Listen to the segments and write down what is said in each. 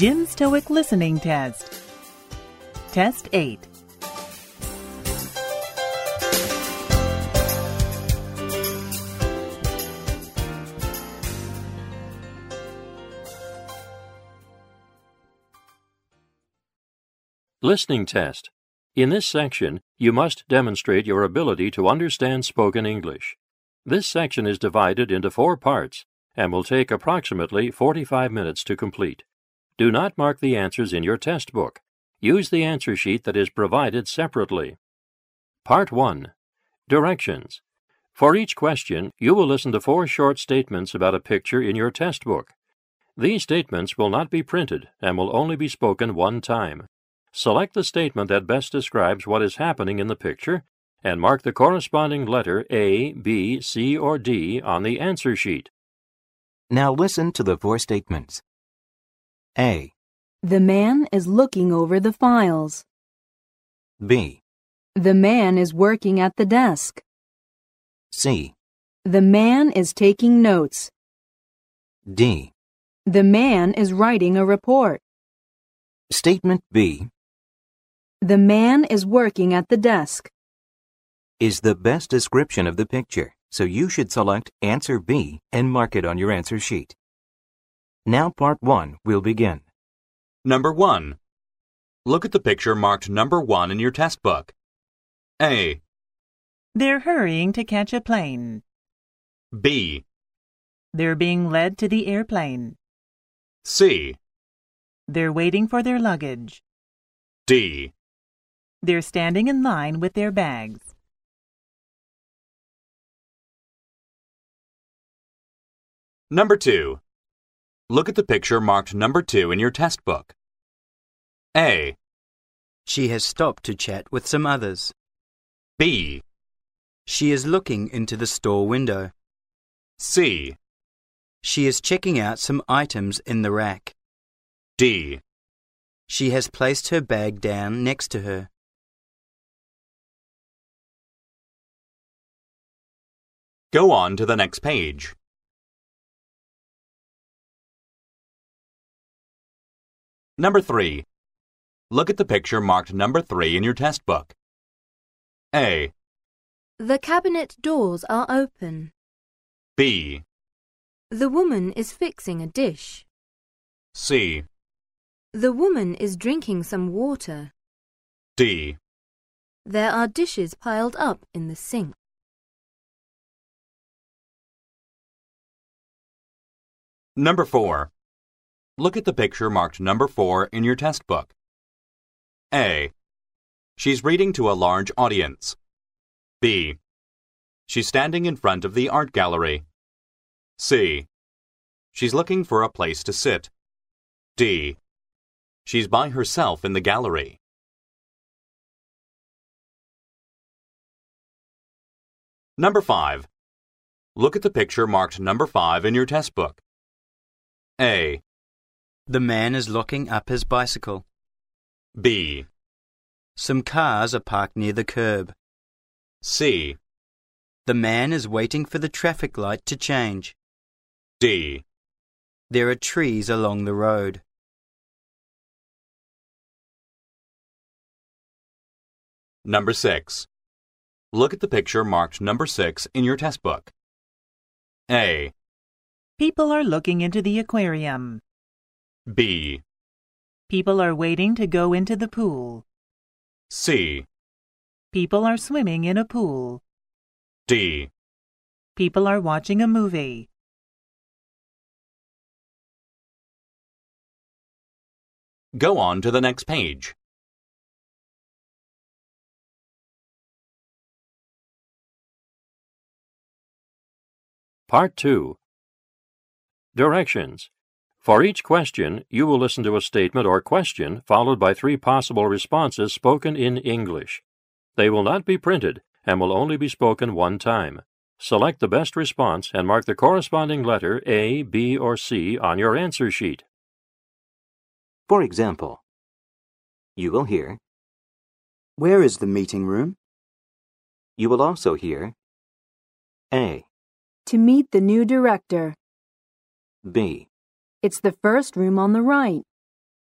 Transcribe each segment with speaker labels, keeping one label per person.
Speaker 1: Jim's TOEIC listening test. Test 8.
Speaker 2: Listening test. In this section, you must demonstrate your ability to understand spoken English. This section is divided into 4 parts and will take approximately 45 minutes to complete. Do not mark the answers in your test book. Use the answer sheet that is provided separately. Part 1. Directions. For each question, you will listen to 4 short statements about a picture in your test book. These statements will not be printed and will only be spoken one time. Select the statement that best describes what is happening in the picture and mark the corresponding letter A, B, C, or D on the answer sheet.
Speaker 3: Now listen to the 4 statements. A.
Speaker 4: The man is looking over the files.
Speaker 3: B.
Speaker 4: The man is working at the desk.
Speaker 3: C.
Speaker 4: The man is taking notes.
Speaker 3: D.
Speaker 4: The man is writing a report.
Speaker 3: Statement B
Speaker 4: The man is working at the desk.
Speaker 3: is the best description of the picture, so you should select answer B and mark it on your answer sheet. Now part 1 will begin.
Speaker 5: Number 1. Look at the picture marked number 1 in your test book. A.
Speaker 1: They're hurrying to catch a plane.
Speaker 5: B.
Speaker 1: They're being led to the airplane.
Speaker 5: C.
Speaker 1: They're waiting for their luggage.
Speaker 5: D.
Speaker 1: They're standing in line with their bags.
Speaker 5: Number 2. Look at the picture marked number 2 in your test book. A.
Speaker 6: She has stopped to chat with some others.
Speaker 5: B.
Speaker 6: She is looking into the store window.
Speaker 5: C.
Speaker 6: She is checking out some items in the rack.
Speaker 5: D.
Speaker 6: She has placed her bag down next to her.
Speaker 5: Go on to the next page. Number 3. Look at the picture marked number 3 in your test book. A.
Speaker 7: The cabinet doors are open.
Speaker 5: B.
Speaker 7: The woman is fixing a dish.
Speaker 5: C.
Speaker 7: The woman is drinking some water.
Speaker 5: D.
Speaker 7: There are dishes piled up in the sink.
Speaker 5: Number 4. Look at the picture marked number 4 in your test book. A. She's reading to a large audience. B. She's standing in front of the art gallery. C. She's looking for a place to sit. D. She's by herself in the gallery. Number 5. Look at the picture marked number 5 in your test book. A.
Speaker 6: The man is locking up his bicycle.
Speaker 5: B.
Speaker 6: Some cars are parked near the curb.
Speaker 5: C.
Speaker 6: The man is waiting for the traffic light to change.
Speaker 5: D.
Speaker 6: There are trees along the road.
Speaker 5: Number 6. Look at the picture marked number 6 in your test book. A.
Speaker 1: People are looking into the aquarium.
Speaker 5: B.
Speaker 1: People are waiting to go into the pool.
Speaker 5: C.
Speaker 1: People are swimming in a pool.
Speaker 5: D.
Speaker 1: People are watching a movie.
Speaker 5: Go on to the next page.
Speaker 2: Part 2. Directions. For each question, you will listen to a statement or question followed by 3 possible responses spoken in English. They will not be printed and will only be spoken one time. Select the best response and mark the corresponding letter A, B, or C on your answer sheet.
Speaker 3: For example, you will hear,
Speaker 6: Where is the meeting room?
Speaker 3: you will also hear, A.
Speaker 4: To meet the new director.
Speaker 3: B.
Speaker 4: It's the first room on the right.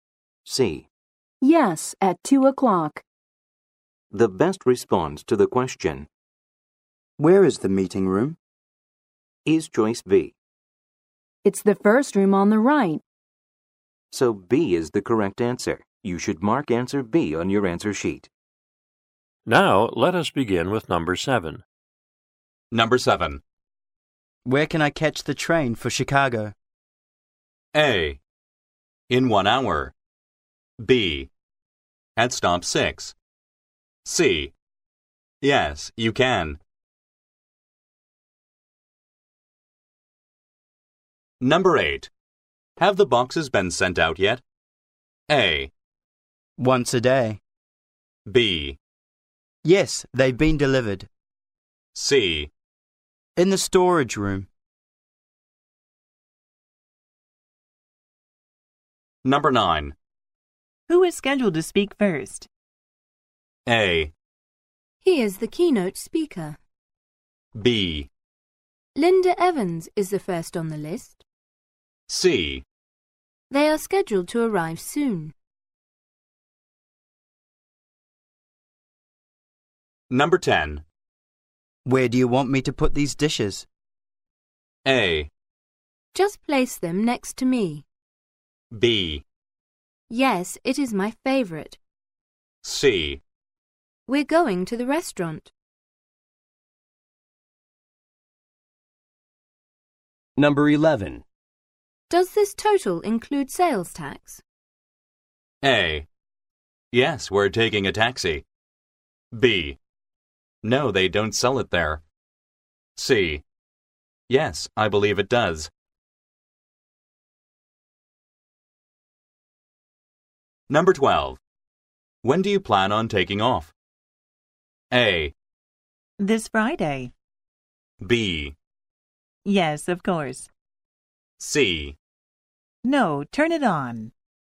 Speaker 3: C.
Speaker 4: Yes, at 2 o'clock.
Speaker 3: The best response to the question
Speaker 6: Where is the meeting room?
Speaker 3: is choice B.
Speaker 4: It's the first room on the right.
Speaker 3: So B is the correct answer. You should mark answer B on your answer sheet.
Speaker 2: Now, let us begin with number 7.
Speaker 5: Number 7.
Speaker 6: Where can I catch the train for Chicago?
Speaker 5: A. In 1 hour. B. At stop 6. C. Yes, you can. Number 8. Have the boxes been sent out yet? A.
Speaker 6: Once a day.
Speaker 5: B.
Speaker 6: Yes, they've been delivered.
Speaker 5: C.
Speaker 6: In the storage room.
Speaker 5: Number 9.
Speaker 1: Who is scheduled to speak first?
Speaker 5: A.
Speaker 7: He is the keynote speaker.
Speaker 5: B.
Speaker 7: Linda Evans is the first on the list.
Speaker 5: C.
Speaker 7: They are scheduled to arrive soon.
Speaker 5: Number 10.
Speaker 6: Where do you want me to put these dishes?
Speaker 5: A.
Speaker 7: Just place them next to me.
Speaker 5: B.
Speaker 7: Yes, it is my favorite.
Speaker 5: C.
Speaker 7: We're going to the restaurant.
Speaker 8: Number 11.
Speaker 7: Does this total include sales tax?
Speaker 5: A. Yes, we're taking a taxi. B. No, they don't sell it there. C. Yes, I believe it does. Number 12. When do you plan on taking off? A.
Speaker 1: This Friday.
Speaker 5: B.
Speaker 1: Yes, of course.
Speaker 5: C.
Speaker 1: No, turn it on.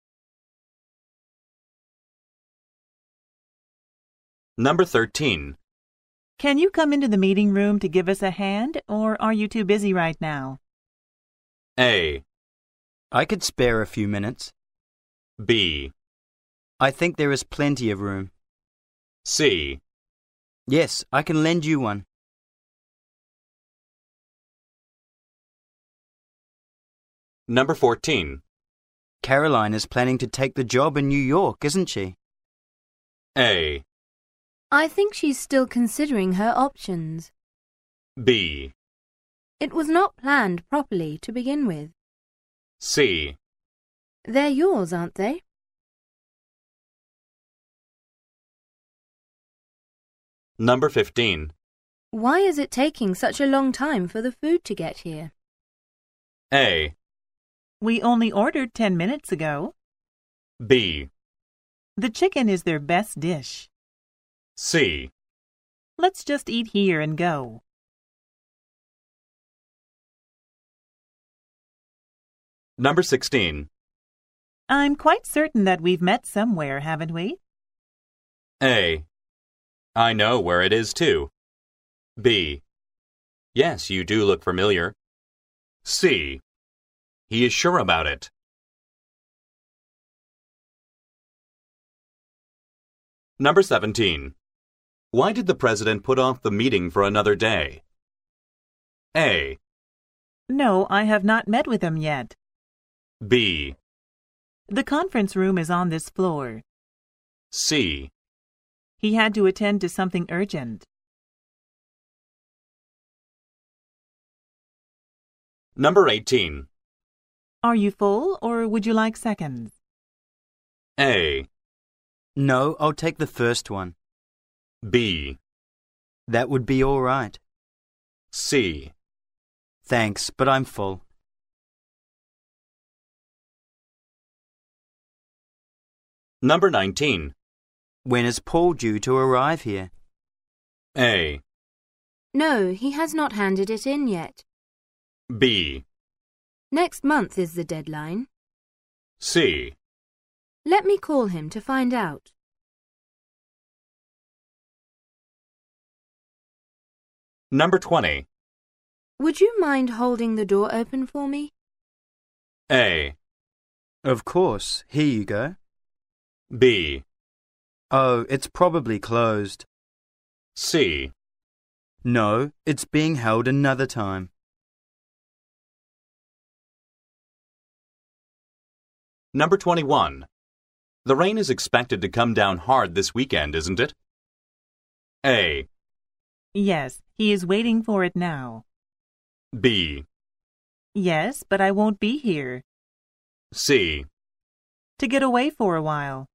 Speaker 5: Number 13.
Speaker 1: Can you come into the meeting room to give us a hand, or are you too busy right now?
Speaker 5: A.
Speaker 6: I could spare a few minutes.
Speaker 5: B.
Speaker 6: I think there is plenty of room.
Speaker 5: C.
Speaker 6: Yes, I can lend you one.
Speaker 5: Number 14.
Speaker 6: Caroline is planning to take the job in New York, isn't she?
Speaker 5: A.
Speaker 7: I think she's still considering her options.
Speaker 5: B.
Speaker 7: It was not planned properly to begin with.
Speaker 5: C.
Speaker 7: They're yours, aren't they?
Speaker 5: Number 15.
Speaker 7: Why is it taking such a long time for the food to get here?
Speaker 5: A.
Speaker 1: We only ordered 10 minutes ago.
Speaker 5: B.
Speaker 1: The chicken is their best dish.
Speaker 5: C.
Speaker 1: Let's just eat here and go.
Speaker 5: Number 16.
Speaker 1: I'm quite certain that we've met somewhere, haven't we?
Speaker 5: A. I know where it is too. B. Yes, you do look familiar. C. He is sure about it. Number 17. Why did the president put off the meeting for another day? A.
Speaker 1: No, I have not met with him yet.
Speaker 5: B.
Speaker 1: The conference room is on this floor.
Speaker 5: C.
Speaker 1: He had to attend to something urgent.
Speaker 5: Number 18.
Speaker 1: Are you full, or would you like seconds?
Speaker 5: A.
Speaker 6: No, I'll take the first one.
Speaker 5: B.
Speaker 6: That would be all right.
Speaker 5: C.
Speaker 6: Thanks, but I'm full.
Speaker 5: Number 19.
Speaker 6: When is Paul due to arrive here?
Speaker 5: A.
Speaker 7: No, he has not handed it in yet.
Speaker 5: B.
Speaker 7: Next month is the deadline.
Speaker 5: C.
Speaker 7: Let me call him to find out.
Speaker 5: Number 20.
Speaker 7: Would you mind holding the door open for me?
Speaker 5: A.
Speaker 6: Of course. Here you go.
Speaker 5: B.
Speaker 6: Oh, it's probably closed.
Speaker 5: C.
Speaker 6: No, it's being held another time.
Speaker 5: Number 21. The rain is expected to come down hard this weekend, isn't it? A.
Speaker 1: Yes, he is waiting for it now.
Speaker 5: B.
Speaker 1: Yes, but I won't be here.
Speaker 5: C.
Speaker 1: To get away for a while.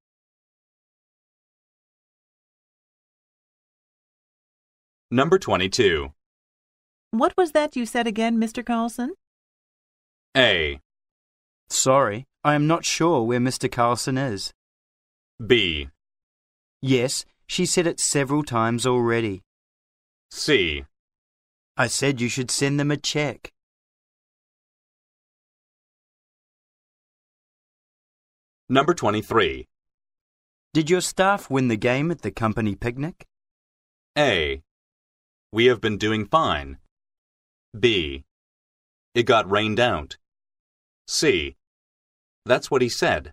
Speaker 5: Number 22.
Speaker 1: What was that you said again, Mr. Carlson?
Speaker 5: A.
Speaker 6: Sorry, I am not sure where Mr. Carlson is.
Speaker 5: B.
Speaker 6: Yes, she said it several times already.
Speaker 5: C.
Speaker 6: I said you should send them a check.
Speaker 5: Number 23.
Speaker 6: Did your staff win the game at the company picnic?
Speaker 5: A. We have been doing fine. B. It got rained out. C. That's what he said.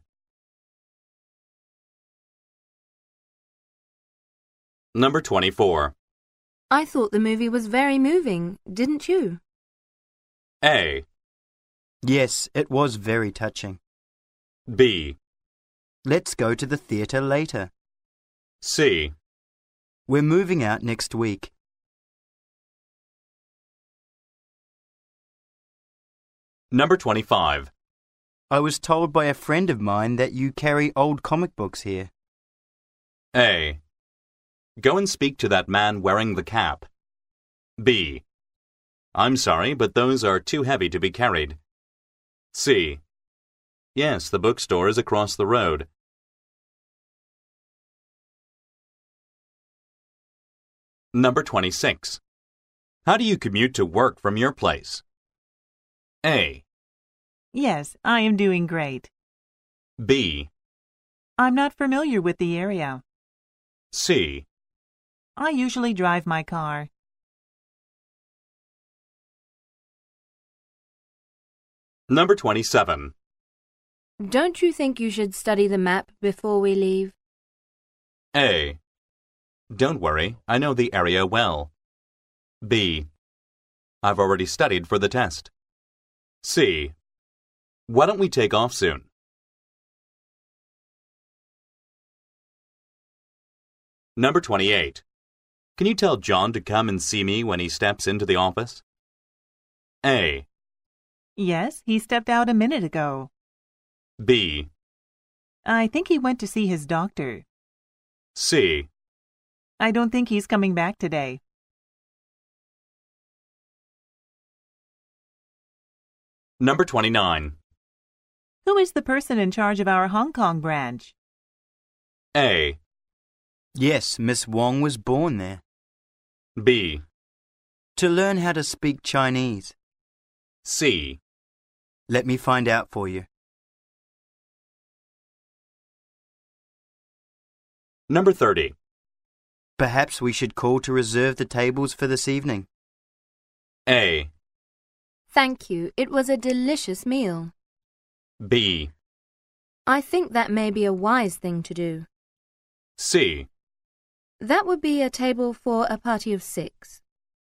Speaker 5: Number 24.
Speaker 7: I thought the movie was very moving, didn't you?
Speaker 5: A.
Speaker 6: Yes, it was very touching.
Speaker 5: B.
Speaker 6: Let's go to the theatre later.
Speaker 5: C.
Speaker 6: We're moving out next week.
Speaker 5: Number 25.
Speaker 6: I was told by a friend of mine that you carry old comic books here.
Speaker 5: A. Go and speak to that man wearing the cap. B. I'm sorry, but those are too heavy to be carried. C. Yes, the bookstore is across the road. Number 26. How do you commute to work from your place? A.
Speaker 1: Yes, I am doing great.
Speaker 5: B.
Speaker 1: I'm not familiar with the area.
Speaker 5: C.
Speaker 1: I usually drive my car.
Speaker 5: Number 27.
Speaker 7: Don't you think you should study the map before we leave?
Speaker 5: A. Don't worry, I know the area well. B. I've already studied for the test. C. Why don't we take off soon? Number 28. Can you tell John to come and see me when he steps into the office? A.
Speaker 1: Yes, he stepped out a minute ago.
Speaker 5: B.
Speaker 1: I think he went to see his doctor.
Speaker 5: C.
Speaker 1: I don't think he's coming back today.
Speaker 5: Number 29.
Speaker 1: Who is the person in charge of our Hong Kong branch?
Speaker 5: A.
Speaker 6: Yes, Miss Wong was born there.
Speaker 5: B.
Speaker 6: To learn how to speak Chinese.
Speaker 5: C.
Speaker 6: Let me find out for you.
Speaker 5: Number 30.
Speaker 6: Perhaps we should call to reserve the tables for this evening.
Speaker 5: A.
Speaker 7: Thank you. It was a delicious meal.
Speaker 5: B.
Speaker 7: I think that may be a wise thing to do.
Speaker 5: C.
Speaker 7: That would be a table for a party of 6.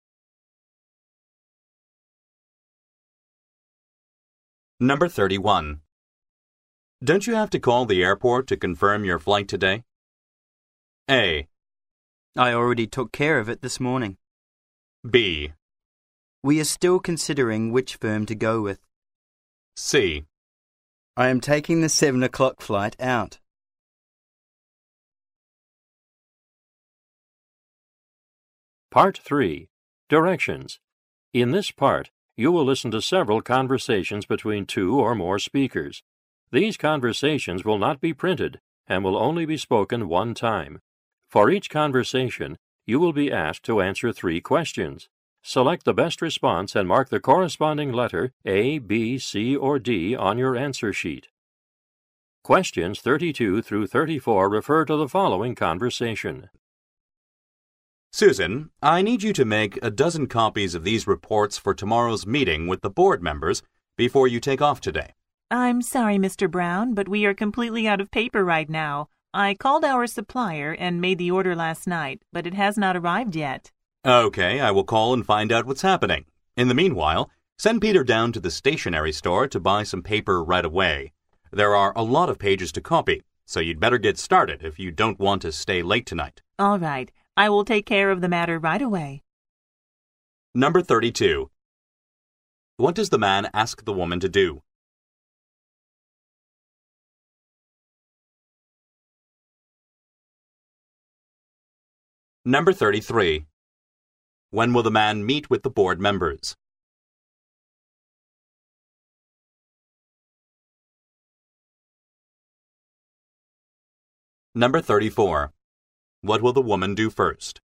Speaker 5: Number 31. Don't you have to call the airport to confirm your flight today? A.
Speaker 6: I already took care of it this morning.
Speaker 5: B.
Speaker 6: We are still considering which firm to go with.
Speaker 5: C.
Speaker 6: I am taking the 7 o'clock flight out.
Speaker 2: Part 3. Directions. In this part, you will listen to several conversations between 2 or more speakers. These conversations will not be printed and will only be spoken one time. For each conversation, you will be asked to answer 3 questions. Select the best response and mark the corresponding letter A, B, C, or D on your answer sheet. Questions 32 through 34 refer to the following conversation.
Speaker 5: Susan, I need you to make a dozen copies of these reports for tomorrow's meeting with the board members before you take off today.
Speaker 1: I'm sorry, Mr. Brown, but we are completely out of paper right now. I called our supplier and made the order last night, but it has not arrived yet.
Speaker 5: Okay, I will call and find out what's happening. In the meanwhile, send Peter down to the stationery store to buy some paper right away. There are a lot of pages to copy, so you'd better get started if you don't want to stay late tonight.
Speaker 1: All right. I will take care of the matter right away.
Speaker 5: Number 32. What does the man ask the woman to do? Number 33. When will the man meet with the board members? Number 34. What will the woman do first?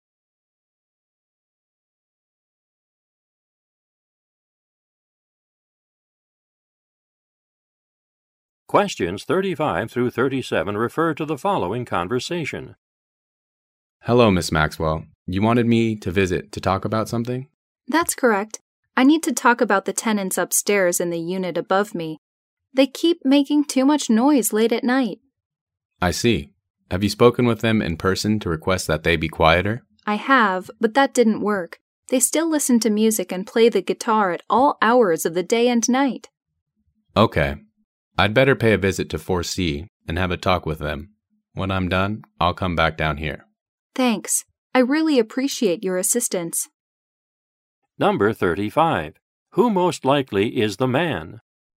Speaker 2: Questions 35 through 37 refer to the following conversation.
Speaker 9: Hello, Miss Maxwell. You wanted me to visit to talk about something?
Speaker 10: That's correct. I need to talk about the tenants upstairs in the unit above me. They keep making too much noise late at night.
Speaker 9: I see. Have you spoken with them in person to request that they be quieter?
Speaker 10: I have, but that didn't work. They still listen to music and play the guitar at all hours of the day and night.
Speaker 9: Okay. I'd better pay a visit to 4C and have a talk with them. When I'm done, I'll come back down here.
Speaker 10: Thanks. I really appreciate your assistance.
Speaker 2: Number 35. Who most likely is the man?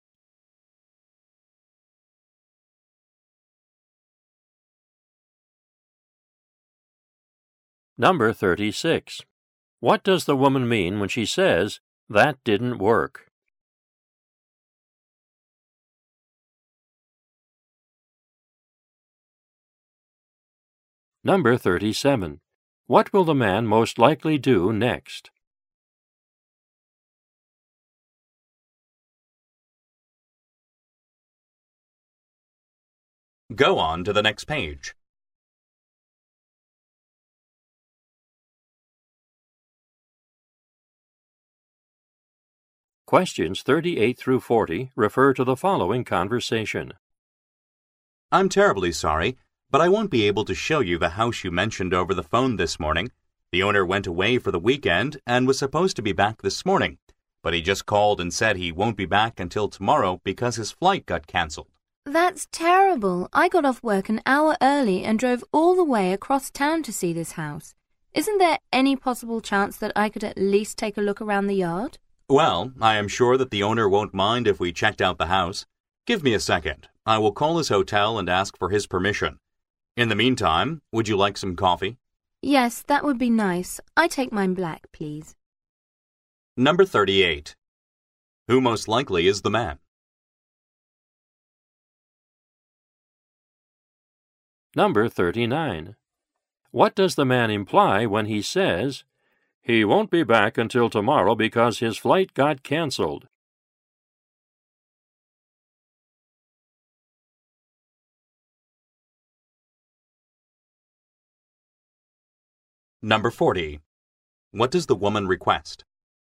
Speaker 2: Number 36. What does the woman mean when she says, "That didn't work"? Number 37. What will the man most likely do next?
Speaker 5: Go on to the next page.
Speaker 2: Questions 38 through 40 refer to the following conversation.
Speaker 5: I'm terribly sorry, but I won't be able to show you the house you mentioned over the phone this morning. The owner went away for the weekend and was supposed to be back this morning, but he just called and said he won't be back until tomorrow because his flight got cancelled.
Speaker 7: That's terrible. I got off work an hour early and drove all the way across town to see this house. Isn't there any possible chance that I could at least take a look around the yard?
Speaker 5: Well, I am sure that the owner won't mind if we checked out the house. Give me a second. I will call his hotel and ask for his permission. In the meantime, would you like some coffee?
Speaker 7: Yes, that would be nice. I take mine black, please.
Speaker 5: Number 38. Who most likely is the man?
Speaker 2: Number 39. What does the man imply when he says, "He won't be back until tomorrow because his flight got cancelled"?
Speaker 5: Number 40. What does the woman request?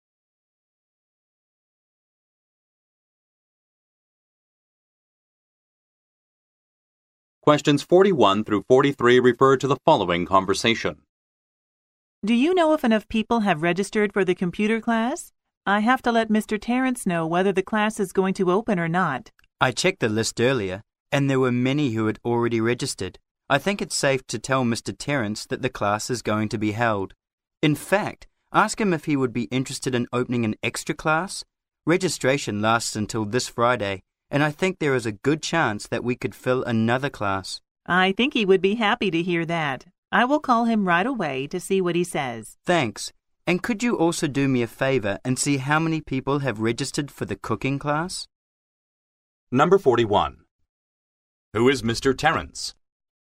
Speaker 5: Questions 41 through 43 refer to the following conversation.
Speaker 1: Do you know if enough people have registered for the computer class? I have to let Mr. Terrence know whether the class is going to open or not.
Speaker 6: I checked the list earlier, and there were many who had already registered. I think it's safe to tell Mr. Terrence that the class is going to be held. In fact, ask him if he would be interested in opening an extra class. Registration lasts until this Friday, and I think there is a good chance that we could fill another class.
Speaker 1: I think he would be happy to hear that. I will call him right away to see what he says.
Speaker 6: Thanks. And could you also do me a favor and see how many people have registered for the cooking class?
Speaker 5: Number 41. Who is Mr. Terrence?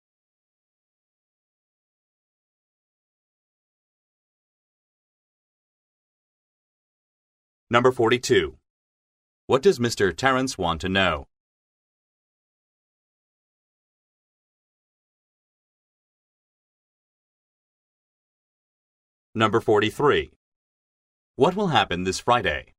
Speaker 5: Number 42. What does Mr. Terrence want to know? Number 43. What will happen this Friday?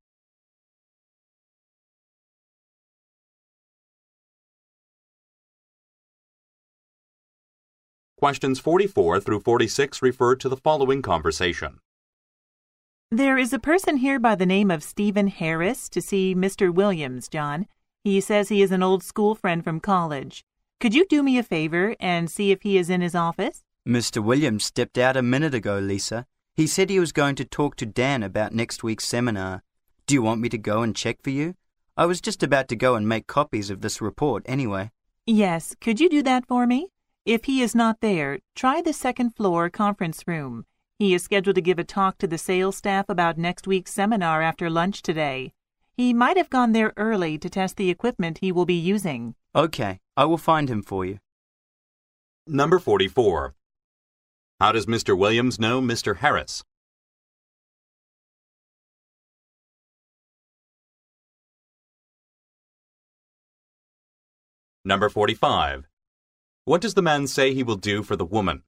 Speaker 5: Questions 44 through 46 refer to the following conversation.
Speaker 1: There is a person here by the name of Stephen Harris to see Mr. Williams, John. He says he is an old school friend from college. Could you do me a favor and see if he is in his office?
Speaker 6: Mr. Williams stepped out a minute ago, Lisa. He said he was going to talk to Dan about next week's seminar. Do you want me to go and check for you? I was just about to go and make copies of this report anyway.
Speaker 1: Yes, could you do that for me? If he is not there, try the second floor conference room. He is scheduled to give a talk to the sales staff about next week's seminar after lunch today. He might have gone there early to test the equipment he will be using.
Speaker 6: Okay, I will find him for you.
Speaker 5: Number 44. How does Mr. Williams know Mr. Harris? Number 45. What does the man say he will do for the woman?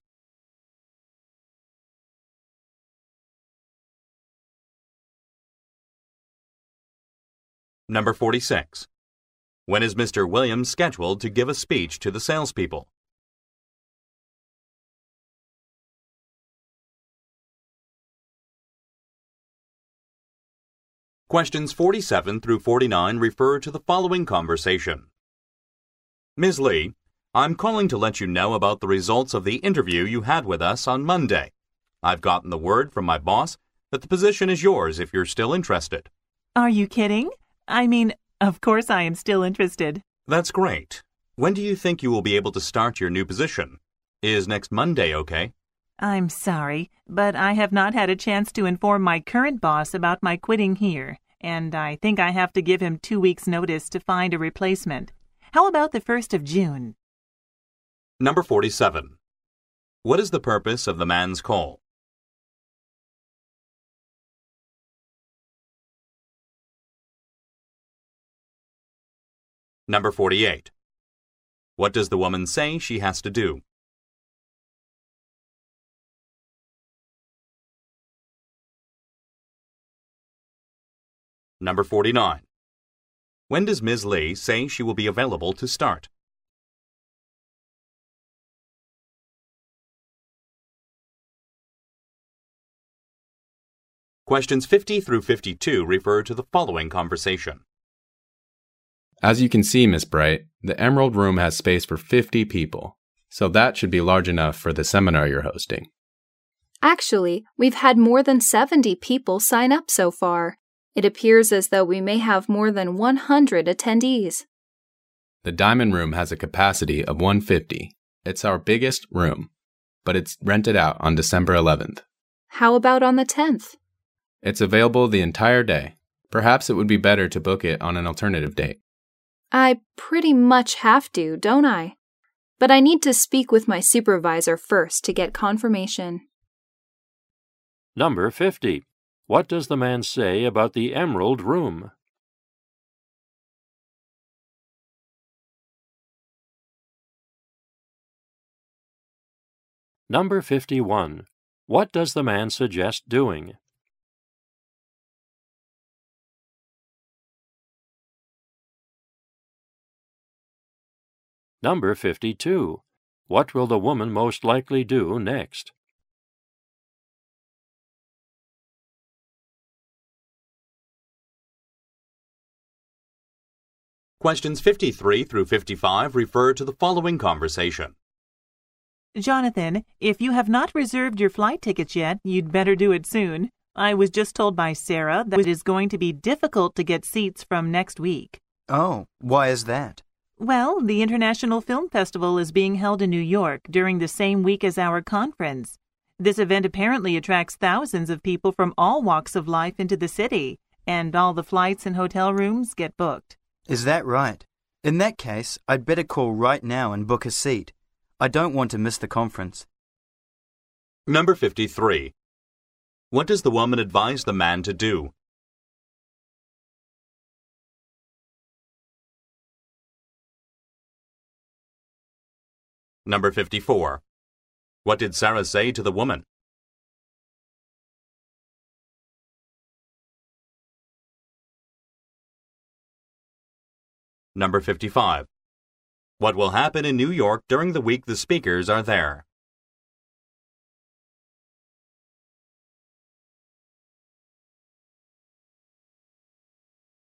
Speaker 5: Number 46. When is Mr. Williams scheduled to give a speech to the salespeople? Questions 47 through 49 refer to the following conversation. Ms. Lee, I'm calling to let you know about the results of the interview you had with us on Monday. I've gotten the word from my boss that the position is yours if you're still interested.
Speaker 1: Are you kidding? I mean, of course I am still interested.
Speaker 5: That's great. When do you think you will be able to start your new position? Is next Monday okay?
Speaker 1: I'm sorry, but I have not had a chance to inform my current boss about my quitting here, and I think I have to give him 2 weeks' notice to find a replacement. How about the 1st of June?
Speaker 5: Number 47. What is the purpose of the man's call? Number 48. What does the woman say she has to do? Number 49. When does Ms. Lee say she will be available to start? Questions 50 through 52 refer to the following conversation.
Speaker 9: As you can see, Miss Bright, the Emerald Room has space for 50 people, so that should be large enough for the seminar you're hosting.
Speaker 10: Actually, we've had more than 70 people sign up so far. It appears as though we may have more than 100 attendees.
Speaker 9: The Diamond Room has a capacity of 150. It's our biggest room, but it's rented out on December 11th.
Speaker 10: How about on the 10th?
Speaker 9: It's available the entire day. Perhaps it would be better to book it on an alternative date.
Speaker 10: I pretty much have to, don't I? But I need to speak with my supervisor first to get confirmation.
Speaker 2: Number 50. What does the man say about the Emerald Room? Number 51. What does the man suggest doing? Number 52. What will the woman most likely do next?
Speaker 5: Questions 53 through 55 refer to the following conversation.
Speaker 1: Jonathan, if you have not reserved your flight tickets yet, you'd better do it soon. I was just told by Sarah that it is going to be difficult to get seats from next week.
Speaker 6: Oh, why is that?
Speaker 1: Well, the International Film Festival is being held in New York during the same week as our conference. This event apparently attracts thousands of people from all walks of life into the city, and all the flights and hotel rooms get booked.
Speaker 6: Is that right? In that case, I'd better call right now and book a seat. I don't want to miss the conference.
Speaker 5: Number 53. What does the woman advise the man to do? Number 54. What did Sarah say to the woman? Number 55. What will happen in New York during the week the speakers are there?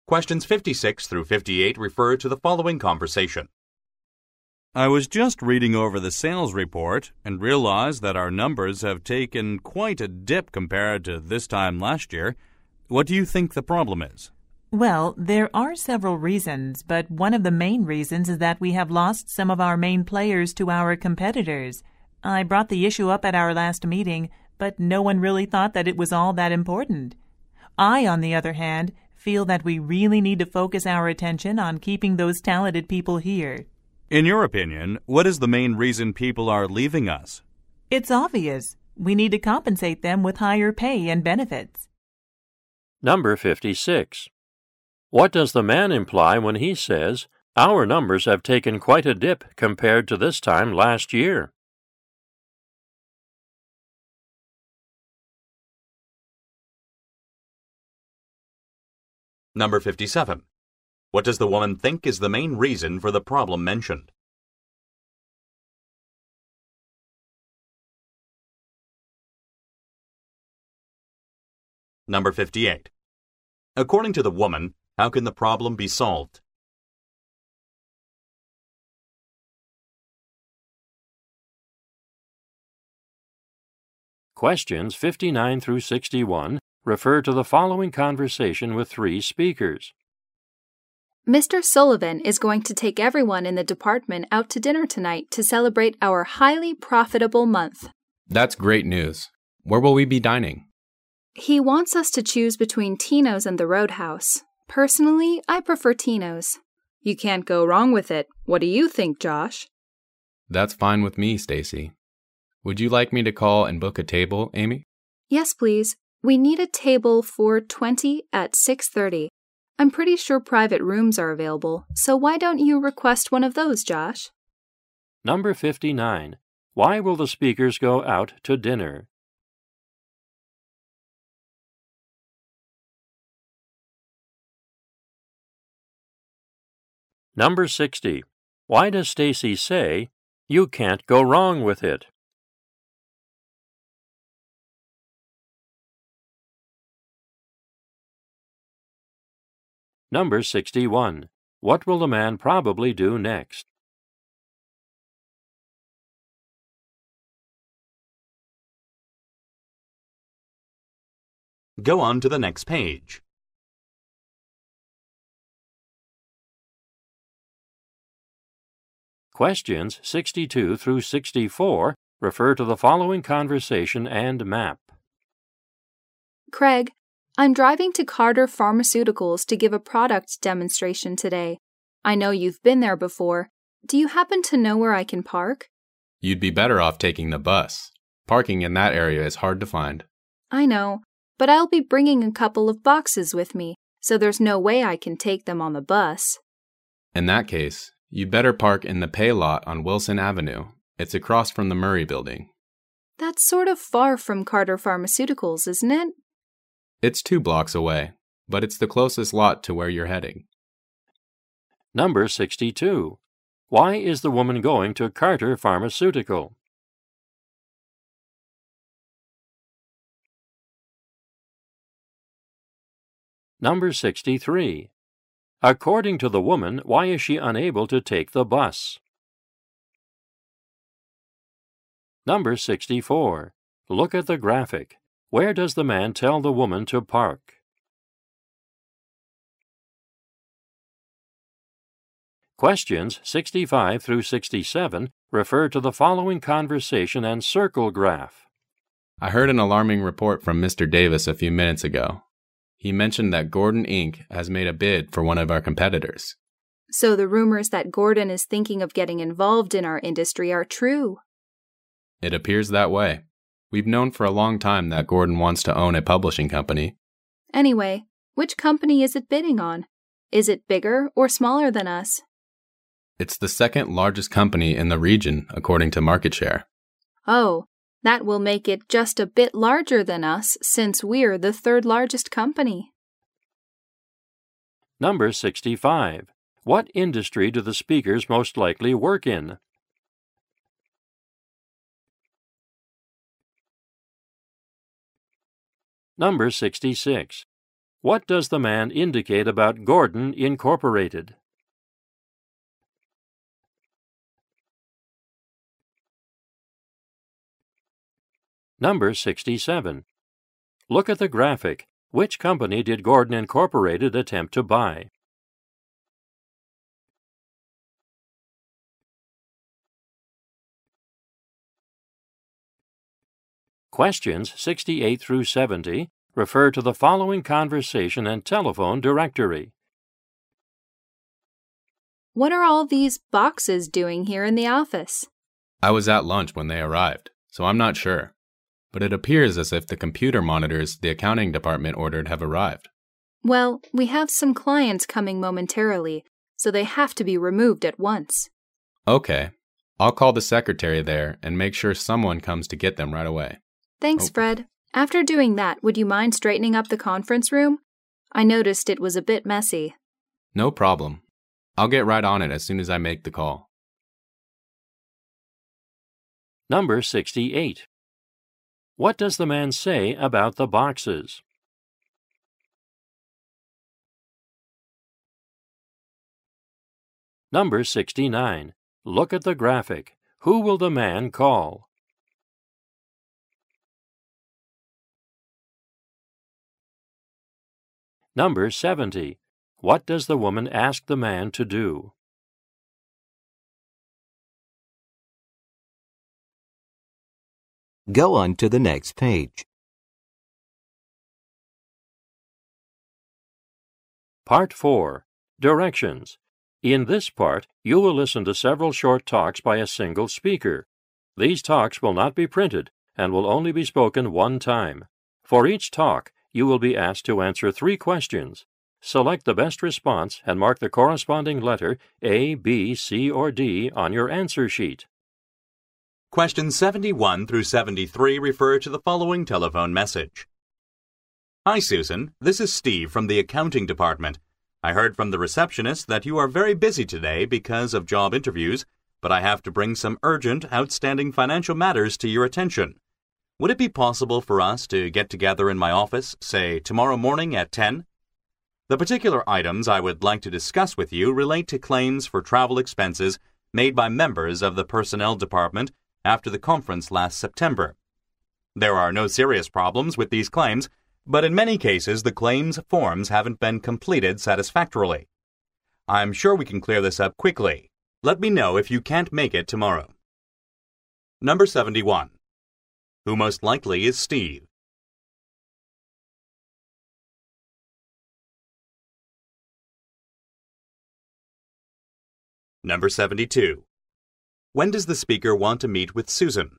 Speaker 5: Questions 56 through 58 refer to the following conversation.
Speaker 11: I was just reading over the sales report and realized that our numbers have taken quite a dip compared to this time last year. What do you think the problem is?
Speaker 1: Well, there are several reasons, but one of the main reasons is that we have lost some of our main players to our competitors. I brought the issue up at our last meeting, but no one really thought that it was all that important. I, on the other hand, feel that we really need to focus our attention on keeping those talented people here.
Speaker 11: In your opinion, what is the main reason people are leaving us?
Speaker 1: It's obvious. We need to compensate them with higher pay and benefits.
Speaker 2: Number 56. What does the man imply when he says, "Our numbers have taken quite a dip compared to this time last year"?
Speaker 5: Number 57. What does the woman think is the main reason for the problem mentioned? Number 58. According to the woman, how can the problem be solved?
Speaker 2: Questions 59 through 61 refer to the following conversation with three speakers.
Speaker 10: Mr. Sullivan is going to take everyone in the department out to dinner tonight to celebrate our highly profitable month.
Speaker 9: That's great news. Where will we be dining?
Speaker 10: He wants us to choose between Tino's and the Roadhouse. Personally, I prefer Tino's. You can't go wrong with it. What do you think, Josh?
Speaker 9: That's fine with me, Stacy. Would you like me to call and book a table, Amy?
Speaker 10: Yes, please. We need a table for 20 at 6:30. I'm pretty sure private rooms are available, so why don't you request one of those, Josh?
Speaker 2: Number 59. Why will the speakers go out to dinner? Number 60. Why does Stacy say, "You can't go wrong with it"? Number 61. What will the man probably do next?
Speaker 5: Go on to the next page.
Speaker 2: Questions 62 through 64 refer to the following conversation and map.
Speaker 10: Craig, I'm driving to Carter Pharmaceuticals to give a product demonstration today. I know you've been there before. Do you happen to know where I can park?
Speaker 9: You'd be better off taking the bus. Parking in that area is hard to find.
Speaker 10: I know, but I'll be bringing a couple of boxes with me, so there's no way I can take them on the bus.
Speaker 9: In that case, you'd better park in the pay lot on Wilson Avenue. It's across from the Murray Building.
Speaker 10: That's sort of far from Carter Pharmaceuticals, isn't it?
Speaker 9: It's 2 blocks away, but it's the closest lot to where you're heading.
Speaker 2: Number 62. Why is the woman going to Carter Pharmaceutical? Number 63. According to the woman, why is she unable to take the bus? Number 64. Look at the graphic. Where does the man tell the woman to park? Questions 65 through 67 refer to the following conversation and circle graph.
Speaker 9: I heard an alarming report from Mr. Davis a few minutes ago. He mentioned that Gordon Inc. has made a bid for one of our competitors.
Speaker 10: So the rumors that Gordon is thinking of getting involved in our industry are true.
Speaker 9: It appears that way. We've known for a long time that Gordon wants to own a publishing company.
Speaker 10: Anyway, which company is it bidding on? Is it bigger or smaller than us?
Speaker 9: It's the second largest company in the region, according to market share.
Speaker 10: Oh, that will make it just a bit larger than us since we're the third largest company.
Speaker 2: Number 65. What industry do the speakers most likely work in? Number 66. What does the man indicate about Gordon Incorporated? Number 67. Look at the graphic. Which company did Gordon Incorporated attempt to buy? Questions 68 through 70 refer to the following conversation and telephone directory.
Speaker 10: What are all these boxes doing here in the office?
Speaker 9: I was at lunch when they arrived, so I'm not sure. But it appears as if the computer monitors the accounting department ordered have arrived.
Speaker 10: Well, we have some clients coming momentarily, so they have to be removed at once.
Speaker 9: Okay. I'll call the secretary there and make sure someone comes to get them right away.
Speaker 10: Thanks, Fred. After doing that, would you mind straightening up the conference room? I noticed it was a bit messy.
Speaker 9: No problem. I'll get right on it as soon as I make the call.
Speaker 2: Number 68. What does the man say about the boxes? Number 69. Look at the graphic. Who will the man call? Number 70. What does the woman ask the man to do?
Speaker 3: Go on to the next page.
Speaker 2: Part 4. Directions. In this part, you will listen to several short talks by a single speaker. These talks will not be printed and will only be spoken one time. For each talk, you will be asked to answer 3 questions. Select the best response and mark the corresponding letter A, B, C, or D on your answer sheet.
Speaker 5: Questions 71 through 73 refer to the following telephone message. Hi, Susan. This is Steve from the accounting department. I heard from the receptionist that you are very busy today because of job interviews, but I have to bring some urgent, outstanding financial matters to your attention. Would it be possible for us to get together in my office, say, tomorrow morning at 10? The particular items I would like to discuss with you relate to claims for travel expenses made by members of the personnel department after the conference last September. There are no serious problems with these claims, but in many cases the claims forms haven't been completed satisfactorily. I'm sure we can clear this up quickly. Let me know if you can't make it tomorrow. Number 71. Who most likely is Steve? Number 72. When does the speaker want to meet with Susan?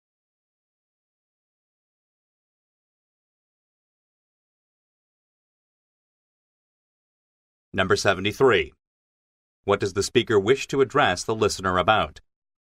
Speaker 5: Number 73. What does the speaker wish to address the listener about?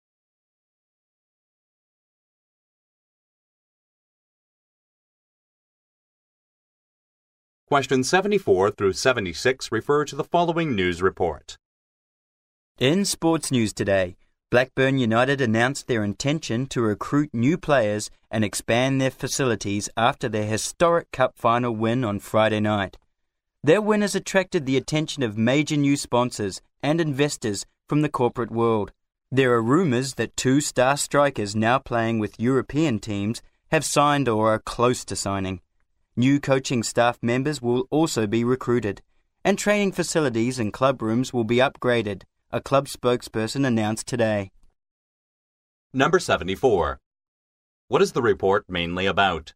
Speaker 5: Questions 74 through 76 refer to the following news report.
Speaker 6: In sports news today, Blackburn United announced their intention to recruit new players and expand their facilities after their historic cup final win on Friday night. Their win has attracted the attention of major new sponsors and investors from the corporate world. There are rumours that 2 star strikers now playing with European teams have signed or are close to signing. New coaching staff members will also be recruited, and training facilities and club rooms will be upgraded, a club spokesperson announced today.
Speaker 5: Number 74. What is the report mainly about?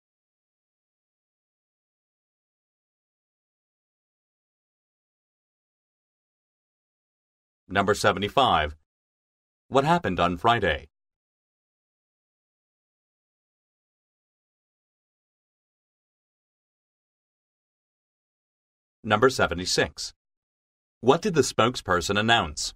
Speaker 5: Number 75. What happened on Friday? Number 76. What did the spokesperson announce?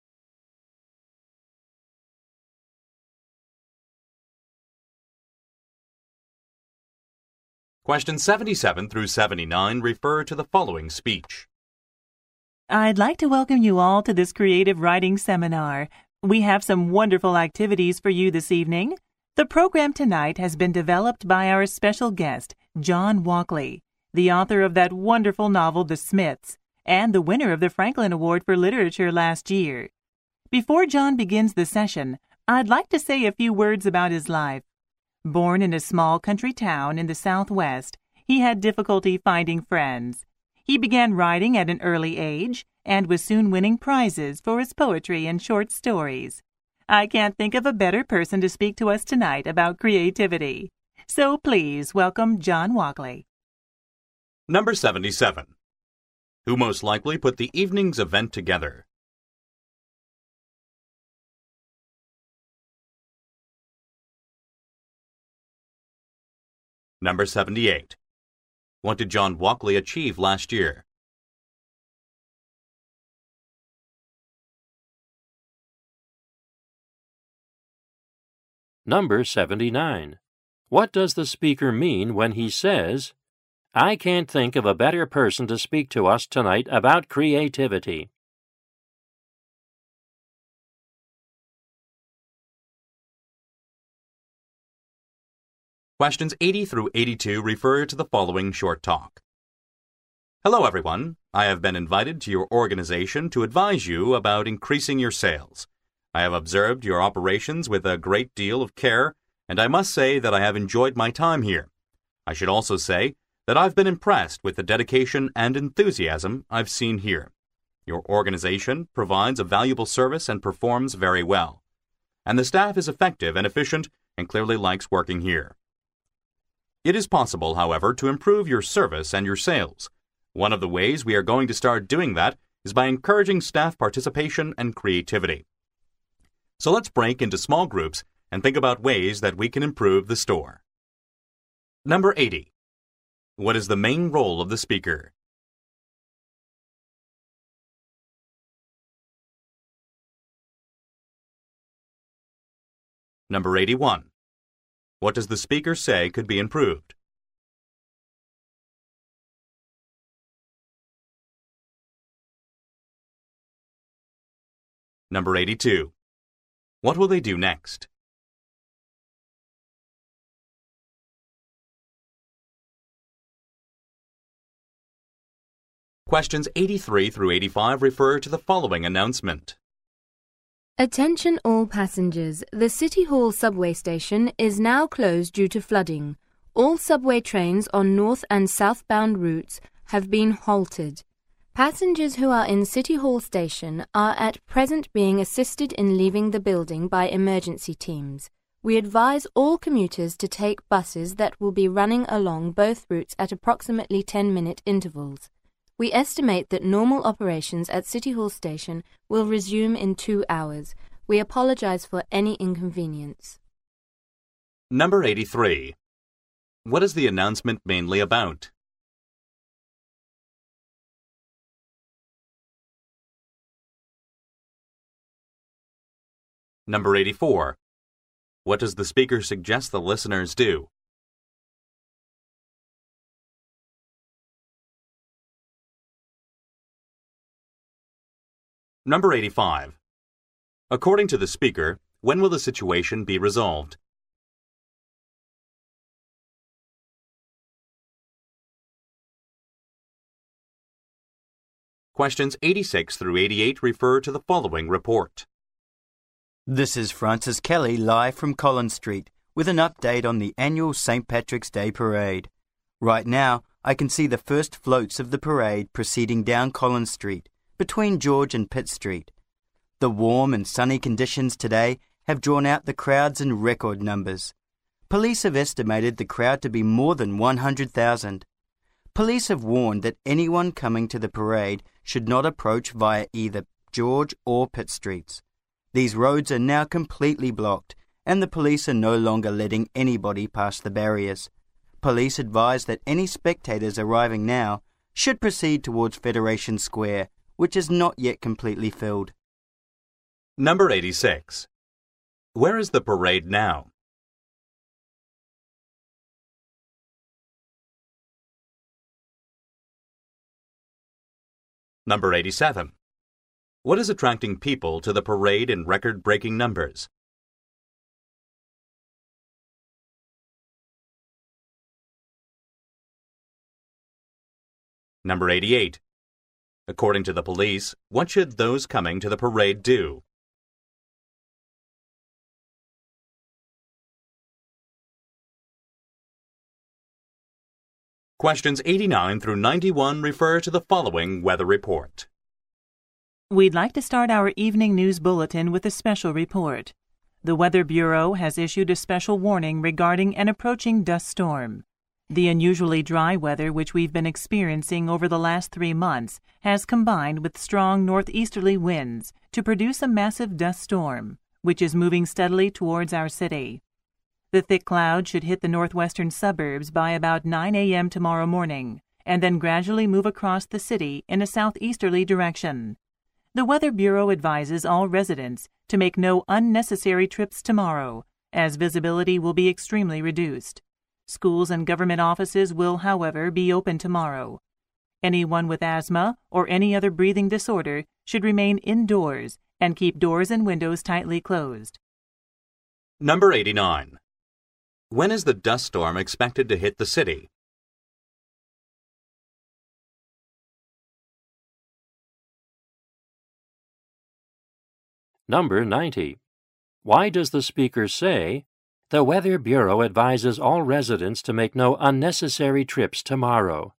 Speaker 5: Questions 77 through 79 refer to the following speech.
Speaker 1: I'd like to welcome you all to this creative writing seminar. We have some wonderful activities for you this evening. The program tonight has been developed by our special guest, John Walkley. the author of that wonderful novel The Smiths, and the winner of the Franklin Award for Literature last year. Before John begins the session, I'd like to say a few words about his life. Born in a small country town in the Southwest, he had difficulty finding friends. He began writing at an early age and was soon winning prizes for his poetry and short stories. I can't think of a better person to speak to us tonight about creativity. So please welcome John Walkley.
Speaker 5: Number 77. Who most likely put the evening's event together? Number 78. What did John Walkley achieve last year?
Speaker 2: Number 79. What does the speaker mean when he says, "I can't think of a better person to speak to us tonight about creativity"?
Speaker 5: Questions 80 through 82 refer to the following short talk. Hello, everyone. I have been invited to your organization to advise you about increasing your sales. I have observed your operations with a great deal of care, and I must say that I have enjoyed my time here. I should also say that I've been impressed with the dedication and enthusiasm I've seen here. Your organization provides a valuable service and performs very well, and the staff is effective and efficient and clearly likes working here. It is possible, however, to improve your service and your sales. One of the ways we are going to start doing that is by encouraging staff participation and creativity. So let's break into small groups and think about ways that we can improve the store. Number 80. What is the main role of the speaker? Number 81. What does the speaker say could be improved? Number 82. What will they do next? Questions 83 through 85 refer to the following announcement.
Speaker 7: Attention all passengers. The City Hall subway station is now closed due to flooding. All subway trains on north and southbound routes have been halted. Passengers who are in City Hall station are at present being assisted in leaving the building by emergency teams. We advise all commuters to take buses that will be running along both routes at approximately 10-minute intervals. We estimate that normal operations at City Hall station will resume in 2 hours. We apologize for any inconvenience.
Speaker 5: Number 83. What is the announcement mainly about? Number 84. What does the speaker suggest the listeners do? Number 85. According to the speaker, when will the situation be resolved? Questions 86 through 88 refer to the following report.
Speaker 6: This is Francis Kelly live from Collins Street with an update on the annual St. Patrick's Day Parade. Right now, I can see the first floats of the parade proceeding down Collins Street between George and Pitt Street. The warm and sunny conditions today have drawn out the crowds in record numbers. Police have estimated the crowd to be more than 100,000. Police have warned that anyone coming to the parade should not approach via either George or Pitt Streets. These roads are now completely blocked, and the police are no longer letting anybody past the barriers. Police advise that any spectators arriving now should proceed towards Federation Square, which is not yet completely filled.
Speaker 5: Number 86. Where is the parade now? Number 87. What is attracting people to the parade in record-breaking numbers? Number 88. According to the police, what should those coming to the parade do? Questions 89 through 91 refer to the following weather report.
Speaker 1: We'd like to start our evening news bulletin with a special report. The Weather Bureau has issued a special warning regarding an approaching dust storm. The unusually dry weather which we've been experiencing over the last 3 months has combined with strong northeasterly winds to produce a massive dust storm, which is moving steadily towards our city. The thick cloud should hit the northwestern suburbs by about 9 a.m. tomorrow morning, and then gradually move across the city in a southeasterly direction. The Weather Bureau advises all residents to make no unnecessary trips tomorrow, as visibility will be extremely reduced. Schools and government offices will, however, be open tomorrow. Anyone with asthma or any other breathing disorder should remain indoors and keep doors and windows tightly closed.
Speaker 5: Number 89. When is the dust storm expected to hit the city?
Speaker 2: Number 90. Why does the speaker say, "The Weather Bureau advises all residents to make no unnecessary trips tomorrow"?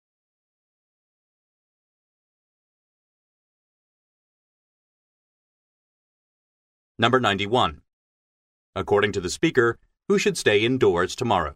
Speaker 5: Number 91. According to the speaker, who should stay indoors tomorrow?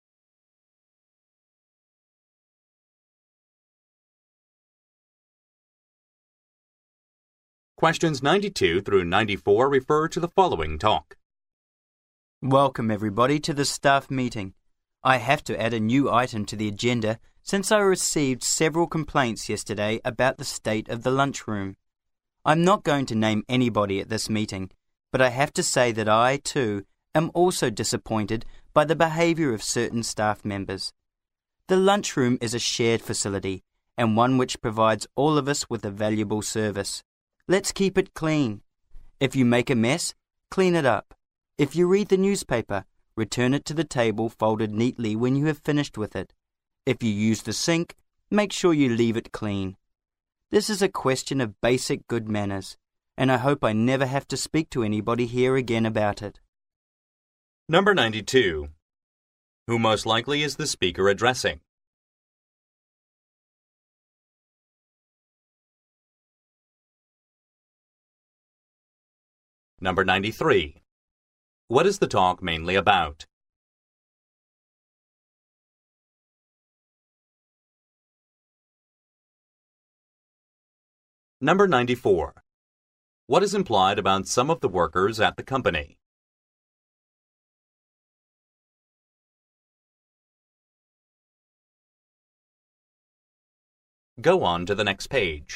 Speaker 5: Questions 92 through 94 refer to the following talk.
Speaker 6: Welcome everybody to the staff meeting. I have to add a new item to the agenda since I received several complaints yesterday about the state of the lunchroom. I'm not going to name anybody at this meeting, but I have to say that I, too, am also disappointed by the behaviour of certain staff members. The lunchroom is a shared facility and one which provides all of us with a valuable service. Let's keep it clean. If you make a mess, clean it up. If you read the newspaper, return it to the table folded neatly when you have finished with it. If you use the sink, make sure you leave it clean. This is a question of basic good manners, and I hope I never have to speak to anybody here again about it.
Speaker 5: Number 92. Who most likely is the speaker addressing? Number 93. What is the talk mainly about? Number 94. What is implied about some of the workers at the company? Go on to the next page.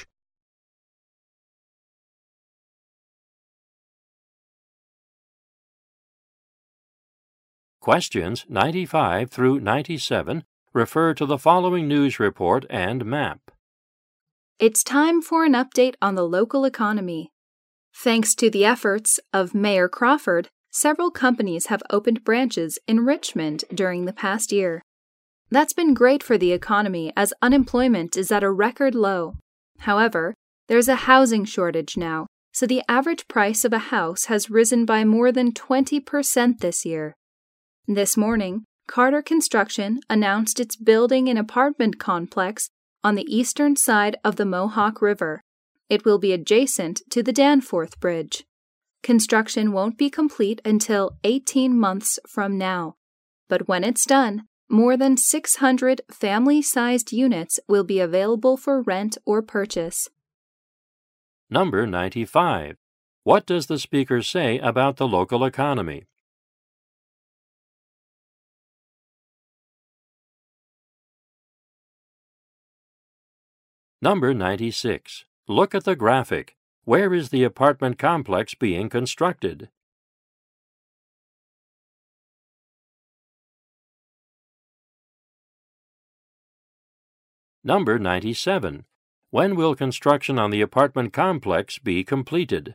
Speaker 2: Questions 95 through 97 refer to the following news report and map.
Speaker 10: It's time for an update on the local economy. Thanks to the efforts of Mayor Crawford, several companies have opened branches in Richmond during the past year. That's been great for the economy as unemployment is at a record low. However, there's a housing shortage now, so the average price of a house has risen by more than 20% this year. This morning, Carter Construction announced it's building an apartment complex on the eastern side of the Mohawk River. It will be adjacent to the Danforth Bridge. Construction won't be complete until 18 months from now, but when it's done, more than 600 family-sized units will be available for rent or purchase.
Speaker 2: Number 95. What does the speaker say about the local economy? Number 96. Look at the graphic. Where is the apartment complex being constructed? Number 97. When will construction on the apartment complex be completed?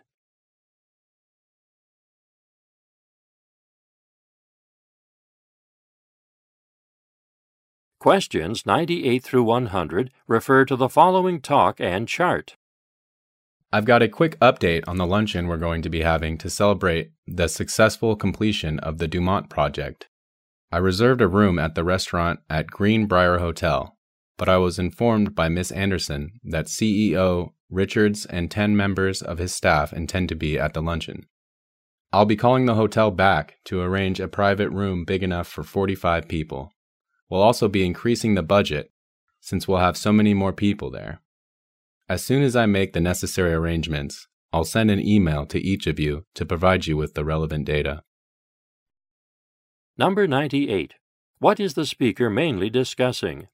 Speaker 2: Questions 98 through 100 refer to the following talk and chart.
Speaker 9: I've got a quick update on the luncheon we're going to be having to celebrate the successful completion of the Dumont project. I reserved a room at the restaurant at Greenbrier Hotel, but I was informed by Miss Anderson that CEO Richards and 10 members of his staff intend to be at the luncheon. I'll be calling the hotel back to arrange a private room big enough for 45 people. We'll also be increasing the budget since we'll have so many more people there. As soon as I make the necessary arrangements, I'll send an email to each of you to provide you with the relevant data.
Speaker 2: Number 98. What is the speaker mainly discussing?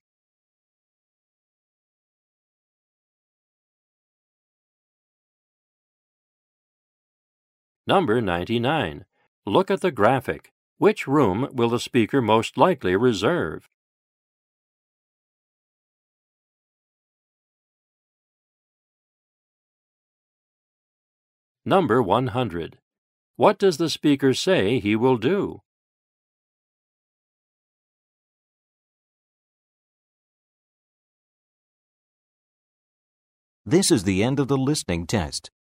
Speaker 2: Number 99. Look at the graphic. Which room will the speaker most likely reserve? Number 100. What does the speaker say he will do?
Speaker 3: This is the end of the listening test.